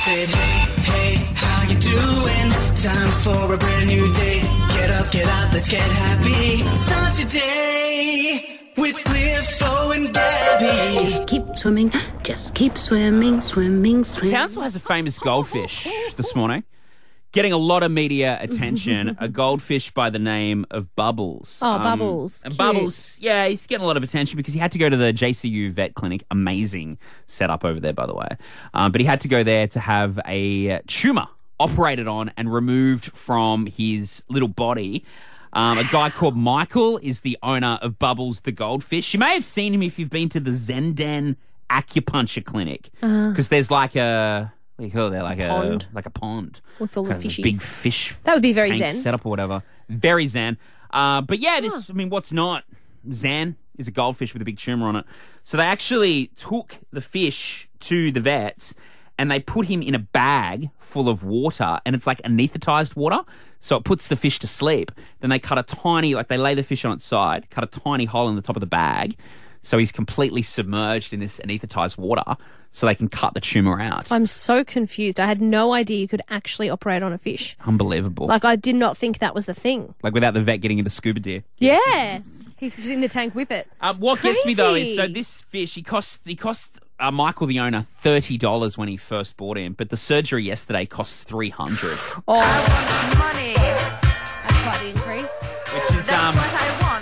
said, hey, how you doing? Time for a brand new day. Get up, get out, let's get happy. Start your day with Cliffo and Gabby. Just keep swimming, just keep swimming, swimming. Townsville has a famous goldfish this morning. Getting a lot of media attention, a goldfish by the name of Bubbles. Oh, Bubbles. And Cute. Bubbles, yeah, he's getting a lot of attention because he had to go to the JCU vet clinic. Amazing setup over there, by the way. But he had to go there to have a tumour operated on and removed from his little body. A guy called Michael is the owner of Bubbles the goldfish. You may have seen him if you've been to the Zendan acupuncture clinic because there's like a... What do you call it? Like a pond. With all the Kind of a fishies. big fish. That would be very tank zen. setup or whatever. Very zen. But yeah, this. I mean, what's not zen is a goldfish with a big tumour on it. So they actually took the fish to the vets and they put him in a bag full of water, and it's like anaesthetised water, so it puts the fish to sleep. Then they cut a tiny, they lay the fish on its side, cut a tiny hole in the top of the bag, so he's completely submerged in this anaesthetised water, so they can cut the tumour out. I'm so confused. I had no idea you could actually operate on a fish. Unbelievable. I did not think that was the thing. Without the vet getting into scuba gear. Yeah. He's just in the tank with it. What gets me though is, Crazy. so this fish, he cost Michael the owner $30 when he first bought him, but the surgery yesterday cost $300, Oh, Money. that's quite the increase. which is That's what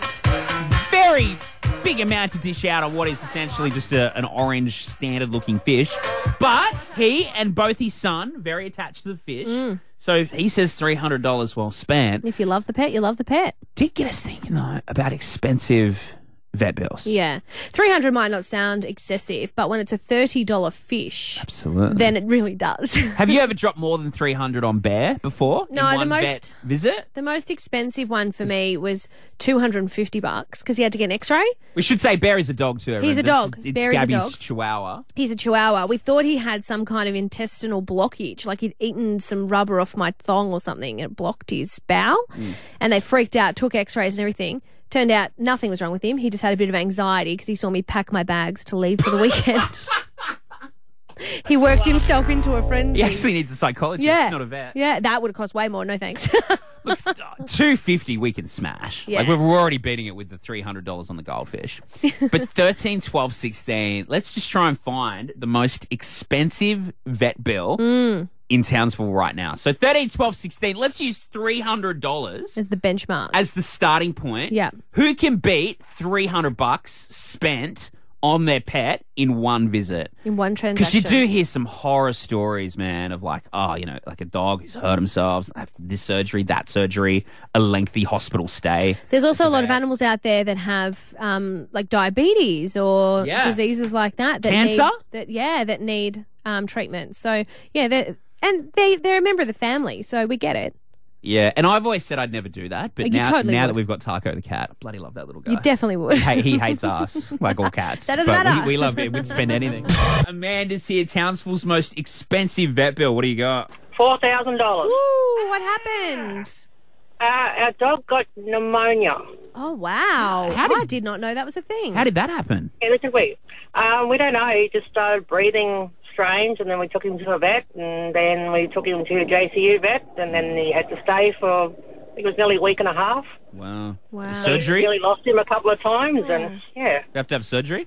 I want. very big amount to dish out on what is essentially just an orange standard-looking fish. But he and both his son very attached to the fish, so he says $300 well spent. If you love the pet, you love the pet. Did get us thinking though about expensive vet bills. Yeah. $300 might not sound excessive, but when it's a $30 fish, Absolutely. then it really does. Have you ever dropped more than $300 on Bear before? No, in the one most- vet visit. The most expensive one for me was $250 because he had to get an x-ray. We should say Bear is a dog too. He's a everyone. dog. It's Bear is a Gabby's dog. Chihuahua. He's a Chihuahua. We thought he had some kind of intestinal blockage, like he'd eaten some rubber off my thong or something and it blocked his bowel. And they freaked out, took x-rays and everything. Turned out nothing was wrong with him. He just had a bit of anxiety because he saw me pack my bags to leave for the weekend. He worked himself into a frenzy. He actually needs a psychologist, Yeah. not a vet. Yeah, that would have cost way more. No thanks. Look, $250 we can smash. Yeah. We're already beating it with the $300 on the goldfish. But 13, 12, 16, let's just try and find the most expensive vet bill in Townsville right now. So 13, 12, 16, let's use $300 As the benchmark. as the starting point. Yeah. Who can beat $300 spent on their pet in one visit? In one transaction. Because you do hear some horror stories, man, of like a dog who's hurt themselves, have this surgery, that surgery, a lengthy hospital stay. There's also a lot of animals out there that have like diabetes or Yeah. diseases like that. Cancer? That need treatment. So yeah, they're a member of the family, so we get it. Yeah, and I've always said I'd never do that, but You totally now would. that we've got Taco the cat, I bloody love that little guy. You definitely would. He hates us, like all cats. That doesn't but matter. We love him. We'd spend anything. Amanda's here, Townsville's most expensive vet bill. What do you got? $4,000. Ooh, what happened? Our dog got pneumonia. Oh wow! I did not know that was a thing. How did that happen? Yeah, this is weird. We don't know. He just started breathing strange, and then we took him to a vet, and then we took him to a JCU vet, and then he had to stay for, I think it was nearly a week and a half. Wow. Wow. Surgery? We nearly lost him a couple of times, and yeah. You have to have surgery?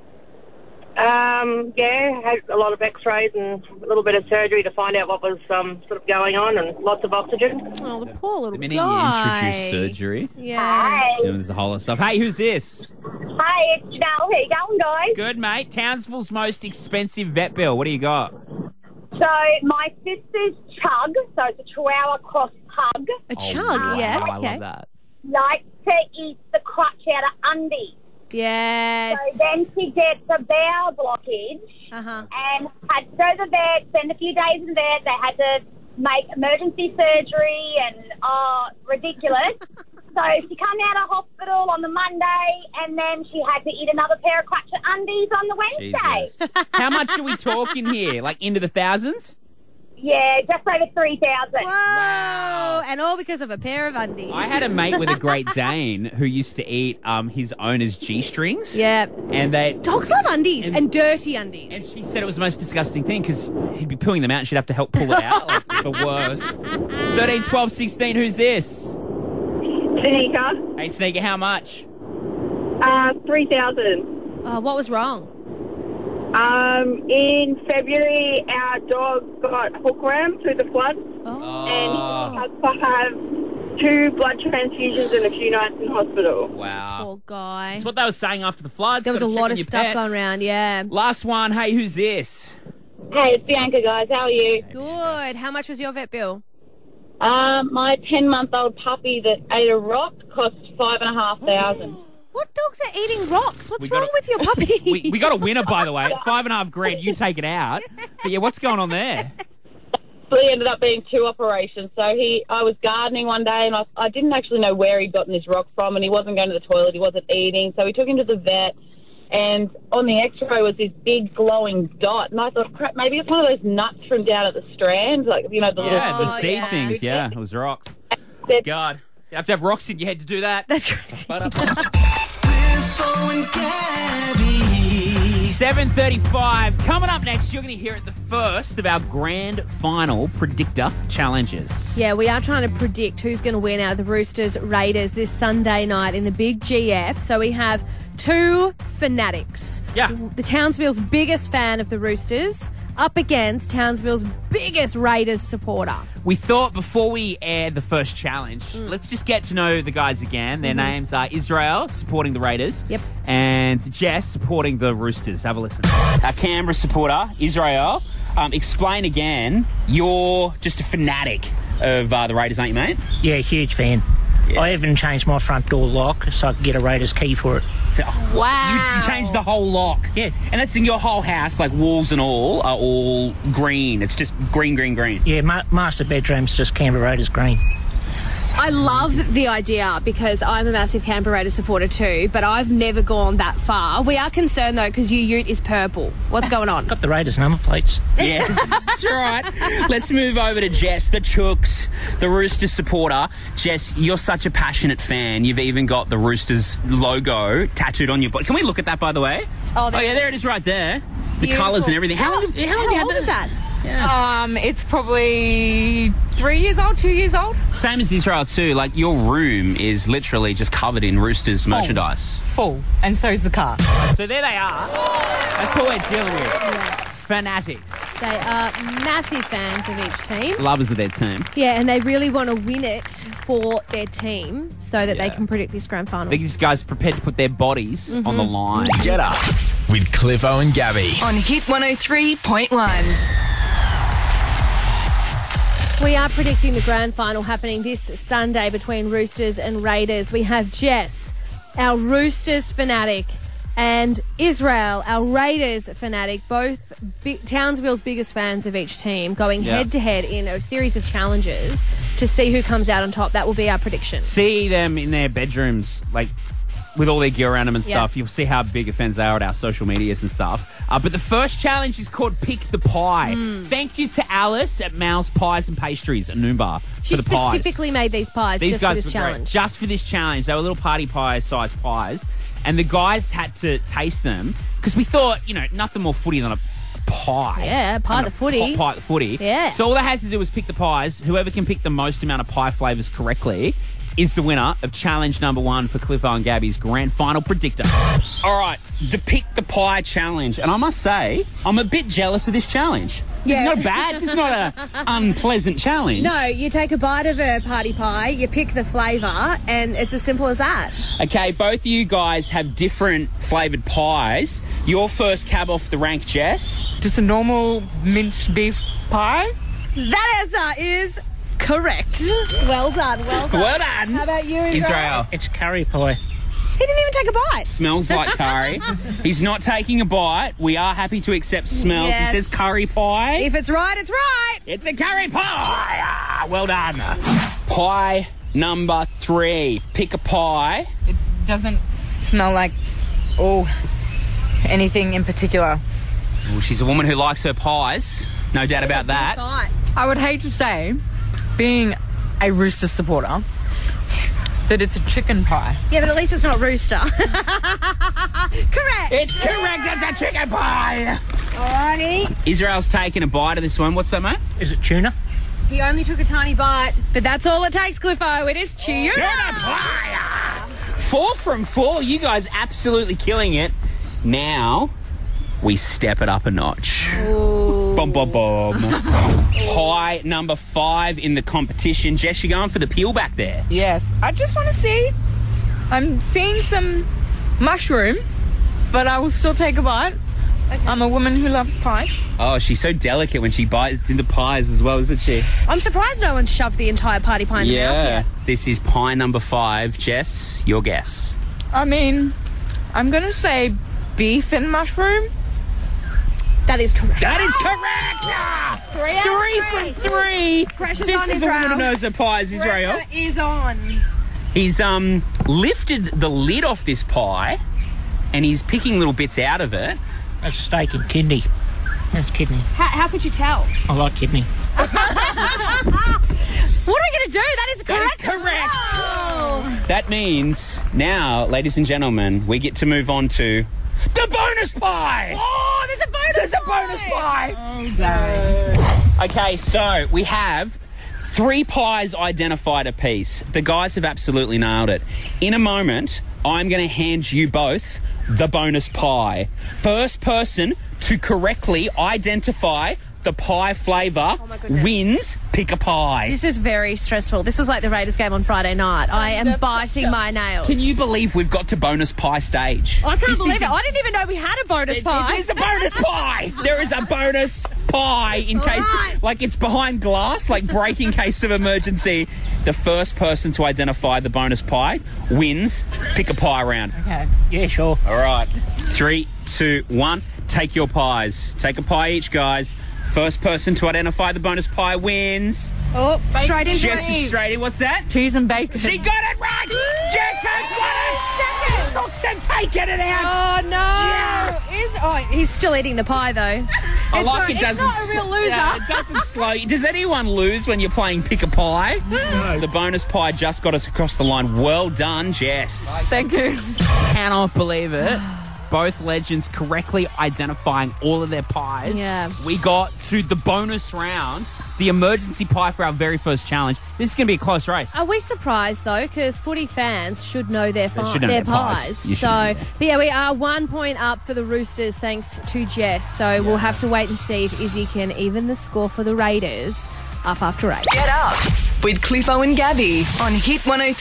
Yeah, had a lot of x-rays and a little bit of surgery to find out what was sort of going on, and lots of oxygen. Oh, the poor little The minute guy. you introduce surgery, Yeah. there's a whole lot of stuff. Hey, who's this? Hi, it's Janelle. How you going, guys? Good, mate. Townsville's most expensive vet bill. What do you got? So, my sister's Chug, so it's a Chihuahua cross pug, A chug. wow, Yeah. I Okay. love that. likes to eat the crutch out of undies. Yes. So then she gets a bowel blockage and had to go to the vet, spend a few days in the vet. They had to make emergency surgery and, ridiculous. So she came out of hospital on the Monday, and then she had to eat another pair of crutch undies on the Wednesday. Jesus. How much are we talking here? Like into the thousands? Yeah, just over 3,000. Whoa! And all because of a pair of undies. I had a mate with a Great Dane who used to eat his owner's G-strings. Yeah. And they... Dogs love undies and dirty undies. And she said it was the most disgusting thing because he'd be pulling them out and she'd have to help pull it out. Like, the worst. 13, 12, 16, who's this? Tanika, Hey, Sneaker, how much? 3,000. Oh, what was wrong? In February, our dog got hookworm through the flood, and he had to have 2 blood transfusions and a few nights in hospital. Wow. Poor guy. That's what they were saying after the floods. There was a Gotta check lot on of your stuff pets. going around, yeah. Last one. Hey, who's this? Hey, it's Bianca, guys. How are you? Good. How much was your vet bill? My 10-month-old puppy that ate a rock cost $5,500. What dogs are eating rocks? What's We wrong gotta- with your puppy? We got a winner, by the way. $5,500. You take it out. But yeah, what's going on there? So he ended up being 2 operations. So I was gardening one day, and I didn't actually know where he'd gotten this rock from, and he wasn't going to the toilet, he wasn't eating. So we took him to the vet, and on the x-ray was this big glowing dot. And I thought, crap, maybe it's one of those nuts from down at the Strand, like, you know, the Yeah, little... the seed yeah. things. Yeah, it was rocks. That- God. You have to have rocks in your head to do that. That's crazy. Cliffo and Gabby. 7:35. Coming up next, you're going to hear it the first of our grand final predictor challenges. Yeah, we are trying to predict who's going to win out of the Roosters Raiders this Sunday night in the big GF. So we have 2 fanatics. Yeah. The Townsville's biggest fan of the Roosters up against Townsville's biggest Raiders supporter. We thought before we air the first challenge, let's just get to know the guys again. Their names are Israel, supporting the Raiders. Yep. And Jess, supporting the Roosters. Have a listen. Our Canberra supporter, Israel, explain again, you're just a fanatic of the Raiders, aren't you, mate? Yeah, huge fan. I even changed my front door lock so I could get a Raiders key for it. Wow. You changed the whole lock. Yeah. And that's in your whole house, like walls and all are all green. It's just green, green, green. Yeah, master bedroom's just Canberra Raiders green. I love the idea because I'm a massive Canberra Raiders supporter too, but I've never gone that far. We are concerned though because your ute is purple. What's going on? Got the Raiders number plates. Yeah, that's right. Let's move over to Jess, the Chooks, the Roosters supporter. Jess, you're such a passionate fan. You've even got the Roosters logo tattooed on your body. Can we look at that, by the way? Oh, yeah, there it is right there. The Beautiful. colours and everything. How long have you had old is that? It's probably 3 years old, 2 years old. Same as Israel too. Like, your room is literally just covered in Roosters merchandise. Full. And so's the car. So there they are. That's what we're dealing with. Fanatics. They are massive fans of each team. Lovers of their team. Yeah, and they really want to win it for their team so that they can predict this grand final. These guys prepared to put their bodies on the line. Get up with Cliffo and Gabby. On Hit 103.1. We are predicting the grand final happening this Sunday between Roosters and Raiders. We have Jess, our Roosters fanatic, and Israel, our Raiders fanatic, both Townsville's biggest fans of each team, going head-to-head in a series of challenges to see who comes out on top. That will be our prediction. See them in their bedrooms, like, with all their gear around them and stuff. Yeah. You'll see how big fans they are at our social medias and stuff. But the first challenge is called Pick the Pie. Thank you to Alice at Mal's Pies and Pastries at Noonbar She for the pies. specifically made these pies These just guys for this were great. challenge. Just for this challenge. They were little party pie sized pies. And the guys had to taste them because we thought, nothing more footy than a pie. Yeah, pie And the footy. Hot pie at the footy. Yeah. So all they had to do was pick the pies. Whoever can pick the most amount of pie flavours correctly is the winner of challenge number 1 for Cliffo and Gabby's grand final predictor. All right, the Pick the Pie challenge. And I must say, I'm a bit jealous of this challenge. This is not bad. This is not an unpleasant challenge. No, you take a bite of a party pie, you pick the flavour, and it's as simple as that. Okay, both of you guys have different flavoured pies. Your first cab off the rank, Jess. Just a normal minced beef pie. That answer is correct. Well done, well done. Well done. How about you, Israel. It's curry pie. He didn't even take a bite. Smells like curry. He's not taking a bite. We are happy to accept smells. Yes. He says curry pie. If it's right, it's right. It's a curry pie. Well done. Pie number 3. Pick a pie. It doesn't smell like, anything in particular. Well, she's a woman who likes her pies. No doubt about that. Right. I would hate to say, being a Rooster supporter, that it's a chicken pie. Yeah, but at least it's not rooster. Correct. It's correct. It's a chicken pie. Alrighty. Israel's taking a bite of this one. What's that, mate? Is it tuna? He only took a tiny bite, but that's all it takes, Cliffo. It is tuna. pie. 4 from 4. You guys absolutely killing it. Now we step it up a notch. Ooh. Bom, bom, bom. Pie number 5 in the competition. Jess, you're going for the peel back there. Yes. I just want to see. I'm seeing some mushroom, but I will still take a bite. Okay. I'm a woman who loves pie. Oh, she's so delicate when she bites into pies as well, isn't she? I'm surprised no one's shoved the entire party pie in the mouth yet. This is pie number 5. Jess, your guess. I mean, I'm going to say beef and mushroom. That is correct. That is correct! 3 from 3. Pressure's this on is Israel. a woman who knows her pies, Israel. Pressure is on. He's lifted the lid off this pie and he's picking little bits out of it. That's steak and kidney. That's kidney. How could you tell? I like kidney. What are we going to do? That is correct. That is correct. Oh. That means now, ladies and gentlemen, we get to move on to the bonus pie. Oh, there's a bonus pie. Oh, dang. Okay, so we have 3 pies identified apiece. The guys have absolutely nailed it. In a moment, I'm going to hand you both the bonus pie. First person to correctly identify the pie flavour wins Pick a Pie. This is very stressful. This was like the Raiders game on Friday night. I am biting my nails. Can you believe we've got to bonus pie stage? I can't believe it. I didn't even know we had a bonus pie. It is a bonus pie. There is a bonus pie in case, like it's behind glass, like break in case of emergency. The first person to identify the bonus pie wins Pick a Pie round. Okay. Yeah, sure. All right. 3, 2, 1. Take your pies. Take a pie each, guys. First person to identify the bonus pie wins. Oh, straight in. Jess is straight in. What's that? Cheese and bacon. She got it right. Jess has won it. Second. Taking it out. Oh, no. Yes. He's still eating the pie, though. I like it doesn't. It's not a real loser. Yeah, it doesn't slow you. Does anyone lose when you're playing Pick a Pie? No. The bonus pie just got us across the line. Well done, Jess. Thank you. Cannot believe it. Both legends correctly identifying all of their pies. Yeah. We got to the bonus round, the emergency pie for our very first challenge. This is going to be a close race. Are we surprised, though? Because footy fans should know their should know their their pies. You should So, know. but yeah, we are 1 point up for the Roosters thanks to Jess. So we'll have to wait and see if Izzy can even the score for the Raiders up after 8. Get up with Cliffo and Gabby on Hit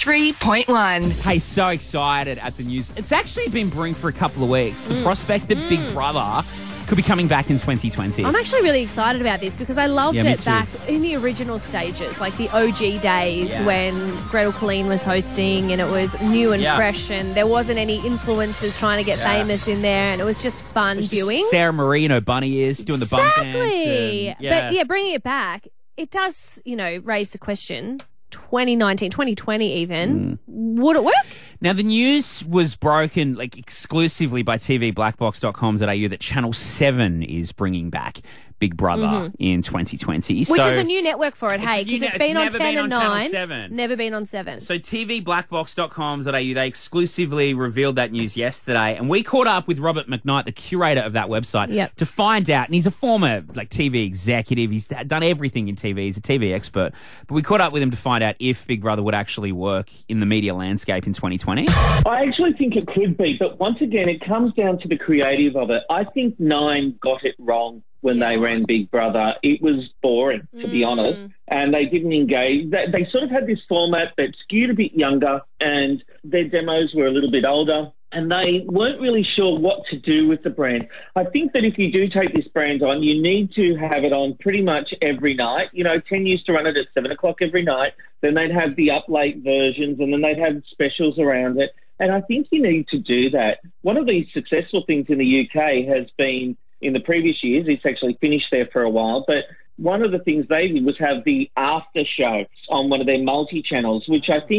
103.1. Hey, so excited at the news. It's actually been brewing for a couple of weeks. The prospect that Big Brother could be coming back in 2020. I'm actually really excited about this because I loved me it too. back in the original stages, like the OG days when Gretel Colleen was hosting and it was new and fresh and there wasn't any influencers trying to get famous in there and it was just fun viewing. Sarah Marino, bunny ears, doing the bum dance. Exactly. And, But yeah, bringing it back, it does, raise the question, 2019, 2020 even, would it work? Now, the news was broken exclusively by TVBlackbox.com.au that Channel 7 is bringing back Big Brother in 2020. Which is a new network for it, hey, because it's been on never 10 been and on Channel 9. 7. Never been on 7. So TVBlackbox.com.au, they exclusively revealed that news yesterday, and we caught up with Robert McKnight, the curator of that website, to find out, and he's a former TV executive, he's done everything in TV, he's a TV expert, but we caught up with him to find out if Big Brother would actually work in the media landscape in 2020. I actually think it could be, but once again, it comes down to the creative of it. I think 9 got it wrong when they ran Big Brother. It was boring, to be honest, and they didn't engage. They sort of had this format that skewed a bit younger, and their demos were a little bit older, and they weren't really sure what to do with the brand. I think that if you do take this brand on, you need to have it on pretty much every night. 10 used to run it at 7 o'clock every night. Then they'd have the up late versions, and then they'd have specials around it. And I think you need to do that. One of the successful things in the UK has been, in the previous years, it's actually finished there for a while, but one of the things they did was have the after show on one of their multi-channels, which I think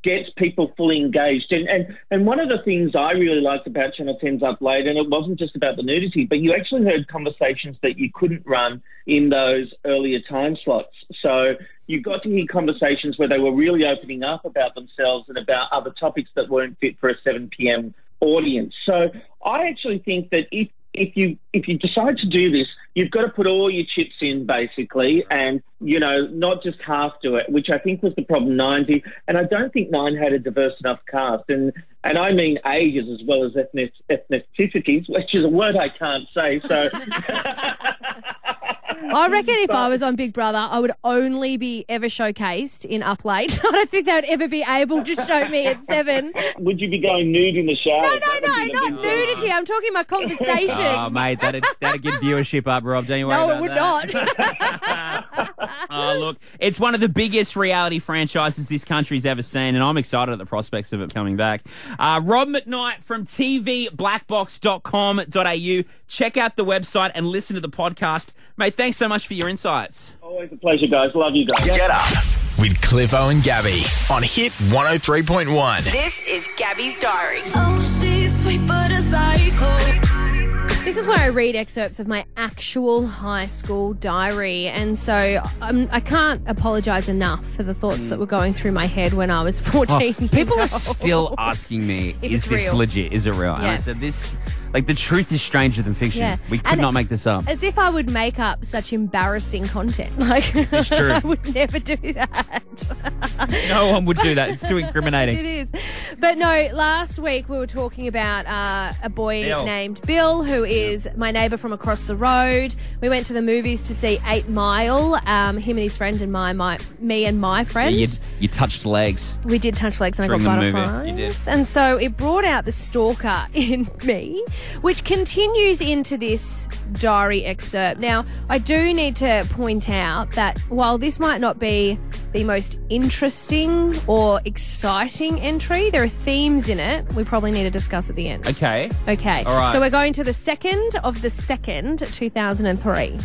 gets people fully engaged. And one of the things I really liked about Channel 10's Up Late, and it wasn't just about the nudity, but you actually heard conversations that you couldn't run in those earlier time slots. So you got to hear conversations where they were really opening up about themselves and about other topics that weren't fit for a 7 p.m. audience. So I actually think that if you decide to do this, you've got to put all your chips in, basically, and, not just half do it, which I think was the problem 9 did. And I don't think 9 had a diverse enough cast. And I mean ages as well as ethnicities, which is a word I can't say. So I reckon if I was on Big Brother, I would only be ever showcased in Up Late. I don't think they would ever be able to show me at 7. Would you be going nude in the shower? No, not nudity. I'm talking about conversation. Oh, mate, that'd get viewership up, Rob. Don't you worry about that. No, it would not. Oh, look, it's one of the biggest reality franchises this country's ever seen, and I'm excited at the prospects of it coming back. Rob McKnight from tvblackbox.com.au. Check out the website and listen to the podcast. Mate, thanks so much for your insights. Always a pleasure, guys. Love you guys. Get up with Cliffo and Gabby on Hit 103.1. This is Gabby's Diary. Oh, she's sweet but a psycho. This is where I read excerpts of my actual high school diary, and so I can't apologise enough for the thoughts that were going through my head when I was 14 years People are old. still asking me, If is it's this real. legit? Is it real? And I Yeah. said, the truth is stranger than fiction. Yeah. We could And not make this up. As if I would make up such embarrassing content. Like, It's true. I would never do that. No one would do that. It's too incriminating. It is. But no, last week we were talking about a boy Bill. named Bill, who is my neighbour from across the road. We went to the movies to see 8 Mile, him and his friend and me and my friend. Yeah, you touched legs. We did touch legs and I During got the movie. butterflies. You did. And so it brought out the stalker in me, which continues into this diary excerpt. Now, I do need to point out that while this might not be the most interesting or exciting entry, there are themes in it we probably need to discuss at the end. Okay. Okay. All right. So we're going to the 2nd of the 2nd, 2003.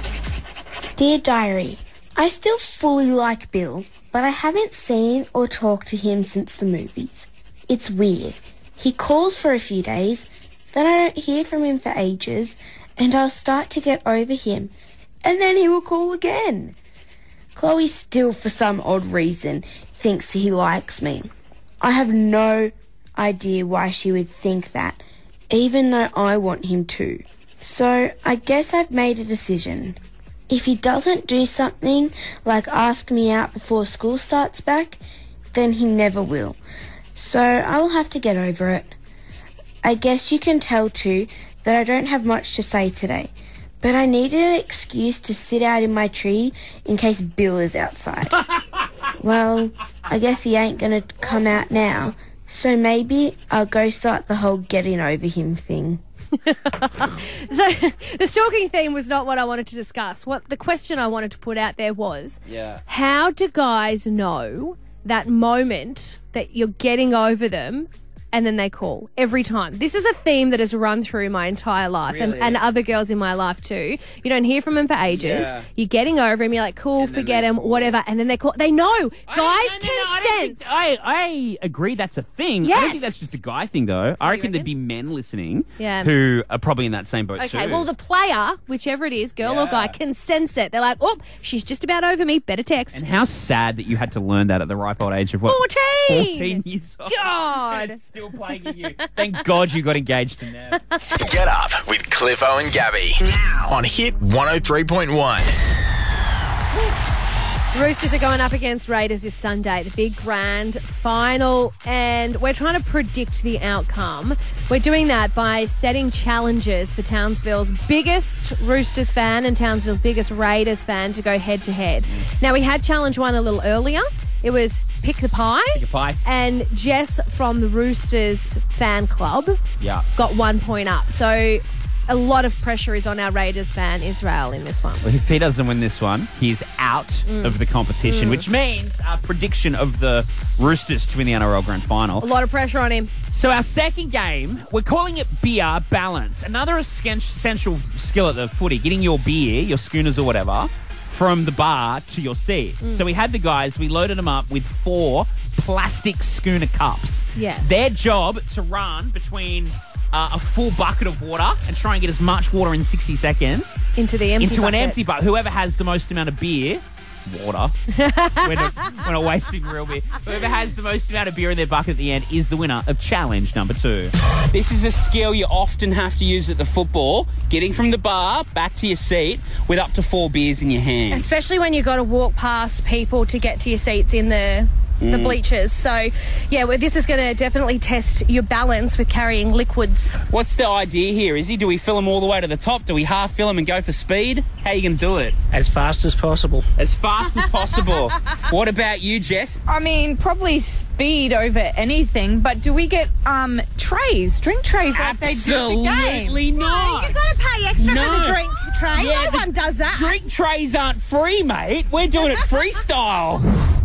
Dear Diary, I still fully like Bill, but I haven't seen or talked to him since the movies. It's weird. He calls for a few days, then I don't hear from him for ages, and I'll start to get over him, and then he will call again. Chloe still, for some odd reason, thinks he likes me. I have no idea why she would think that, even though I want him to. So I guess I've made a decision. If he doesn't do something like ask me out before school starts back, then he never will. So I will have to get over it. I guess you can tell too that I don't have much to say today, but I needed an excuse to sit out in my tree in case Bill is outside. Well, I guess he ain't gonna come out now, so maybe I'll go start the whole getting over him thing. So the stalking theme was not what I wanted to discuss. What the question I wanted to put out there was, how do guys know that moment that you're getting over them and then they call every time? This is a theme that has run through my entire life and other girls in my life too. You don't hear from them for ages. Yeah. You're getting over him. You're like, cool, forget him, whatever. And then they call. They know. Guys can sense. I agree that's a thing. I Yes. don't think that's just a guy thing, though. I reckon there'd be men listening who are probably in that same boat too. Okay, well, the player, whichever it is, girl or guy, can sense it. They're like, oh, she's just about over me. Better text. And how sad that you had to learn that at the ripe old age of what? 14 years old. God. And it's still plaguing you. Thank God you got engaged to Nev. Get up with Cliffo and Gabby on Hit 103.1. Roosters are going up against Raiders this Sunday, the big grand final, and we're trying to predict the outcome. We're doing that by setting challenges for Townsville's biggest Roosters fan and Townsville's biggest Raiders fan to go head-to-head. Now, we had challenge 1 a little earlier. It was Pick the Pie. Pick a pie. And Jess from the Roosters fan club got 1 point up. So a lot of pressure is on our Raiders fan, Israel, in this one. Well, if he doesn't win this one, he's out of the competition, which means a prediction of the Roosters to win the NRL Grand Final. A lot of pressure on him. So our second game, we're calling it Beer Balance. Another essential skill at the footy, getting your beer, your schooners or whatever, from the bar to your seat. So we had the guys, we loaded them up with 4 plastic schooner cups. Yes. Their job to run between a full bucket of water and try and get as much water in 60 seconds Into the empty into bucket. an empty bucket. Whoever has the most amount of beer, water. we're not wasting real beer. Whoever has the most amount of beer in their bucket at the end is the winner of challenge number 2. This is a skill you often have to use at the football, getting from the bar back to your seat with up to 4 beers in your hand. Especially when you've got to walk past people to get to your seats in the bleachers. So, yeah, well, this is going to definitely test your balance with carrying liquids. What's the idea here, Izzy? Do we fill them all the way to the top? Do we half fill them and go for speed? How are you going to do it? As fast as possible. As fast as possible. What about you, Jess? I mean, probably speed over anything, but do we get trays, drink trays like they do at the game? Absolutely not. You've got to pay extra No. for the drink tray. Yeah, no one does that. Drink trays aren't free, mate. We're doing it freestyle.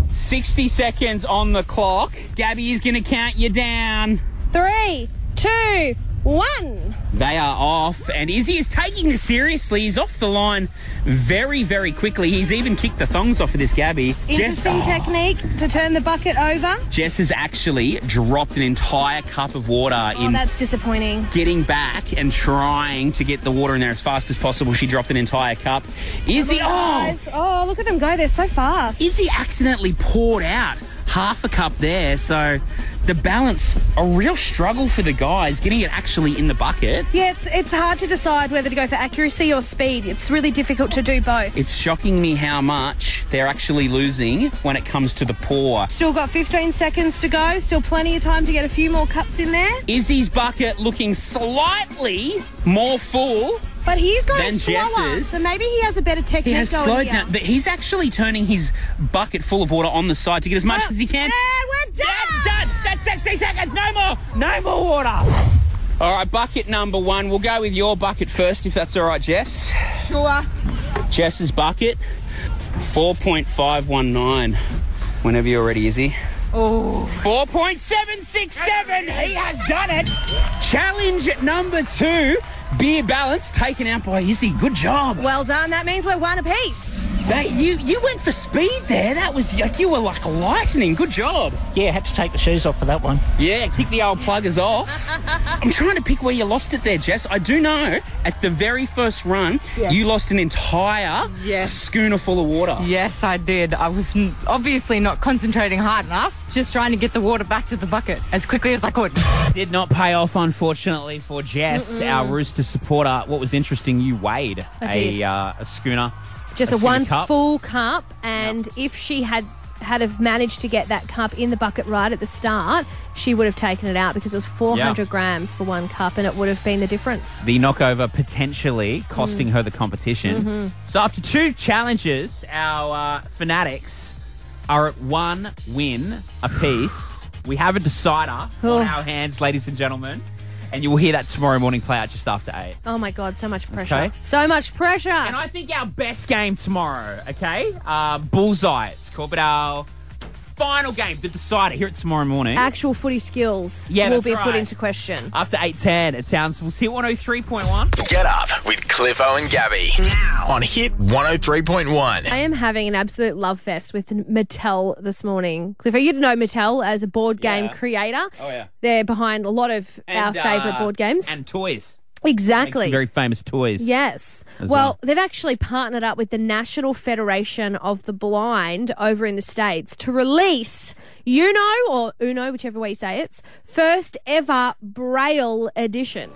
60 seconds on the clock. Gabby is going to count you down. 3, 2, 1. They are off, and Izzy is taking this seriously. He's off the line very, very quickly. He's even kicked the thongs off of this Gabby. Interesting technique to turn the bucket over. Jess has actually dropped an entire cup of water Oh, in. that's disappointing. Getting back and trying to get the water in there as fast as possible. She dropped an entire cup. Izzy, Oh, look at them go. They're so fast. Izzy accidentally poured out half a cup there, so the balance, a real struggle for the guys getting it actually in the bucket. Yeah, it's hard to decide whether to go for accuracy or speed. It's really difficult to do both. It's shocking me how much they're actually losing when it comes to the pour. Still got 15 seconds to go. Still plenty of time to get a few more cups in there. Izzy's bucket looking slightly more full. But he's going Then slower, Jess's. so maybe he has a better technique He has going slowed here. down. He's actually turning his bucket full of water on the side to get as much as he can. And we're done! Done! That's 60 seconds! No more water! All right, bucket number 1. We'll go with your bucket first, if that's all right, Jess. Sure. Jess's bucket, 4.519. Whenever you're ready, Izzy. Oh. 4.767. He has done it. Challenge number 2. Beer balance taken out by Izzy. Good job. Well done. That means we're one apiece. You went for speed there. That was like you were like lightning. Good job. Yeah, had to take the shoes off for that one. Yeah, kick the old pluggers off. I'm trying to pick where you lost it there, Jess. I do know at the very first run, you lost an entire schooner full of water. Yes, I did. I was obviously not concentrating hard enough, just trying to get the water back to the bucket as quickly as I could. Did not pay off, unfortunately, for Jess, our Rooster supporter. What was interesting, you weighed a schooner. Just a schooner one cup. full cup, and if she had have managed to get that cup in the bucket right at the start, she would have taken it out because it was 400 grams for one cup, and it would have been the difference. The knockover potentially costing her the competition. So after 2 challenges, our fanatics are at 1 win apiece. We have a decider on our hands, ladies and gentlemen. And you will hear that tomorrow morning play out just after 8. Oh, my God, so much pressure. Okay. So much pressure. And I think our best game tomorrow, okay? Bullseye, it's called, but our final game, the decider, here at tomorrow morning. Actual footy skills Yeah, will that's be put right. into question. After 8:10, it sounds, we'll see 103.1. Get up with Cliffo and Gabby. Now on Hit 103.1. I am having an absolute love fest with Mattel this morning. Clifford, you know Mattel as a board game creator. Oh, yeah. They're behind a lot of our favourite board games. And toys. Exactly. Make some very famous toys. Yes. as Well, they've actually partnered up with the National Federation of the Blind over in the States to release Uno, or Uno, whichever way you say it's, first ever Braille edition.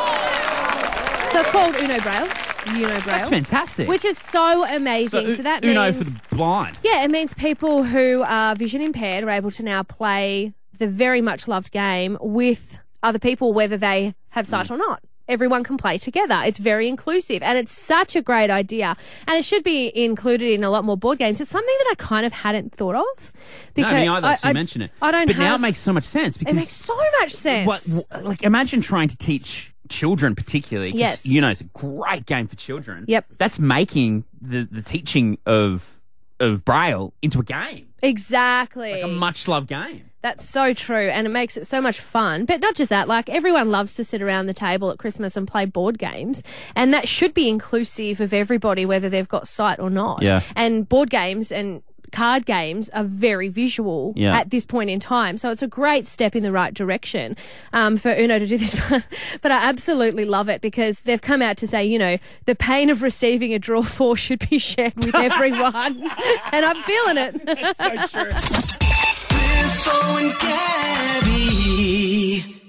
So it's called Uno Braille. Uno Braille. That's fantastic. Which is so amazing. So that means... Uno for the blind. Yeah, it means people who are vision impaired are able to now play the very much loved game with other people, whether they have sight or not. Everyone can play together. It's very inclusive, and it's such a great idea. And it should be included in a lot more board games. It's something that I kind of hadn't thought of. No, me either, you mention it. I don't But now have- it makes so much sense. Because It makes so much sense. Like, imagine trying to teach children particularly. 'cause, Yes. You know, it's a great game for children. Yep. That's making the teaching of Braille into a game. Exactly. Like a much-loved game. That's so true, and it makes it so much fun. But not just that, like everyone loves to sit around the table at Christmas and play board games, and that should be inclusive of everybody, whether they've got sight or not. Yeah. And board games and card games are very visual Yeah. at this point in time. So it's a great step in the right direction for Uno to do this. But I absolutely love it because they've come out to say, you know, the pain of receiving a draw 4 should be shared with everyone. And I'm feeling it. It's so true. Cliffo and Gabby.